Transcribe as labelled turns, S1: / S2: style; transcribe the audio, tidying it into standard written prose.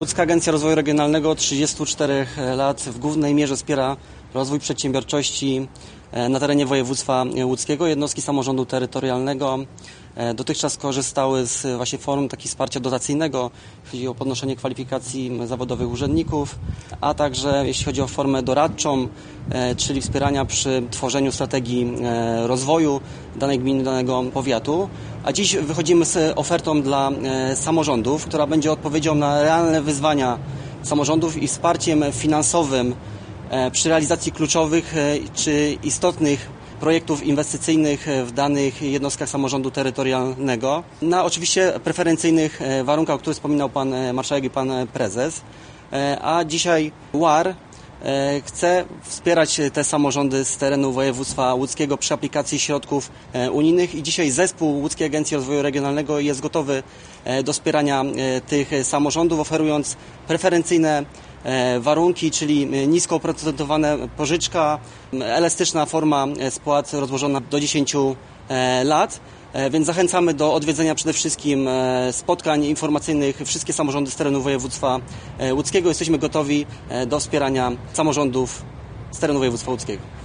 S1: Łódzka Agencja Rozwoju Regionalnego od 34 lat w głównej mierze wspiera rozwój przedsiębiorczości na terenie województwa łódzkiego. Jednostki samorządu terytorialnego dotychczas korzystały z właśnie form takiego wsparcia dotacyjnego, jeśli chodzi o podnoszenie kwalifikacji zawodowych urzędników, a także jeśli chodzi o formę doradczą, czyli wspierania przy tworzeniu strategii rozwoju danej gminy, danego powiatu. A dziś wychodzimy z ofertą dla samorządów, która będzie odpowiedzią na realne wyzwania samorządów i wsparciem finansowym przy realizacji kluczowych czy istotnych projektów inwestycyjnych w danych jednostkach samorządu terytorialnego na oczywiście preferencyjnych warunkach, o których wspominał Pan Marszałek i Pan Prezes. A dzisiaj UAR chce wspierać te samorządy z terenu województwa łódzkiego przy aplikacji środków unijnych i dzisiaj zespół Łódzkiej Agencji Rozwoju Regionalnego jest gotowy do wspierania tych samorządów, oferując preferencyjne warunki, czyli nisko oprocentowana pożyczka, elastyczna forma spłat rozłożona do 10 lat. Więc zachęcamy do odwiedzenia przede wszystkim spotkań informacyjnych wszystkie samorządy z terenu województwa łódzkiego. Jesteśmy gotowi do wspierania samorządów z terenu województwa łódzkiego.